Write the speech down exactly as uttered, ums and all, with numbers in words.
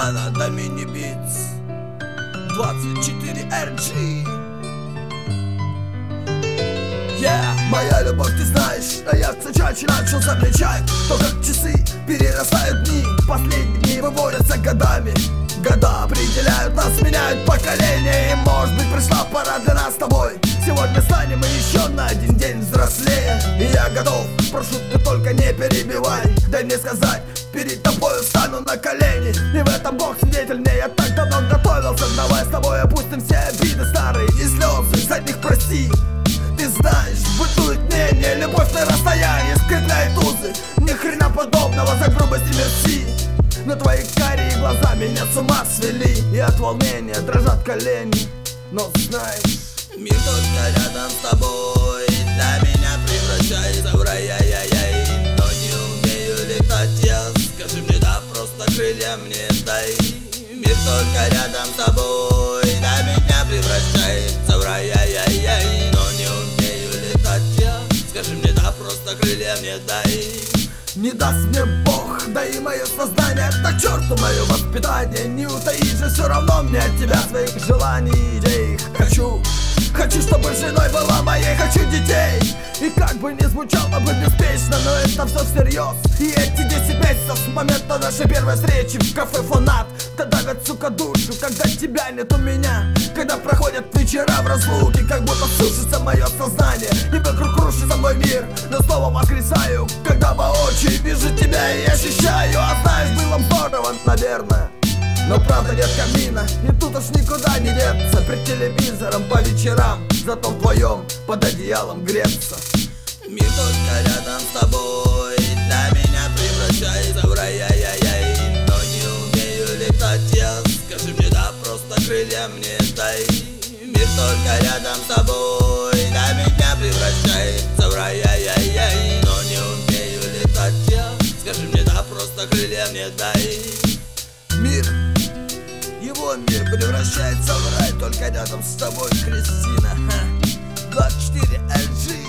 Лана, Домини Битс, двадцать четыре эр джи. Yeah. Моя любовь, ты знаешь, а я все чаще начал замечать то, как часы перерастают дни. Последние дни выводятся годами. Года определяют нас, меняют поколения. И может быть пришла пора для нас с тобой. Сегодня станем мы еще на один день взрослее. И я готов, прошу, ты только не перебивай. Дай мне сказать, перед тобой встану на колени. И в этом Бог свидетель мне, я так давно готовился. Давай с тобой опустим все обиды старые и слезы, за них прости. Ты знаешь, бытует мнение, любовь на расстоянии скрепляет узы. Ни хрена подобного, за грубость и мерси. Но твои карие глаза меня с ума свели. И от волнения дрожат колени. Но знаешь, мир только рядом с тобой для меня превращается в рай, яй яй яй. Но не умею летать я, скажи мне да, просто крылья мне дай. Мир только рядом с тобой для меня превращается в рай, яй яй яй. Но не умею летать я, скажи мне да, просто крылья мне дай. Не даст мне Бог, да и мое сознание, да к черту мое воспитание. Не утаишь же все равно мне от тебя своих желаний, идей. Хочу, хочу, чтобы женой была моей, хочу детей. И как бы ни звучало бы беспечно, но это все всерьез. И эти десять месяцев с момента нашей первой встречи в кафе Фанат, да давят, сука, душу, когда тебя нет у меня. Когда проходят вечера в разлуке, как будто сушится мое сознание. И вокруг крушится мой мир, но снова воскресаю, когда воочию вижу тебя и ощущаю. А знаешь, было здорово, наверное, но правда нет камина, и тут уж никуда не деться. Пред телевизором по вечерам, зато вдвоем под одеялом греться. Мир только рядом с тобой для меня превращается в рай, яй яй яй. Но не умею летать я, скажи мне да, просто крылья мне дай. Мир только рядом с тобой для меня превращается в рай, яй яй яй. Но не умею летать я, скажи мне да, просто крылья мне дай. Мир, его мир превращается в рай только рядом с тобой, Кристина. двадцать четыре эр джи.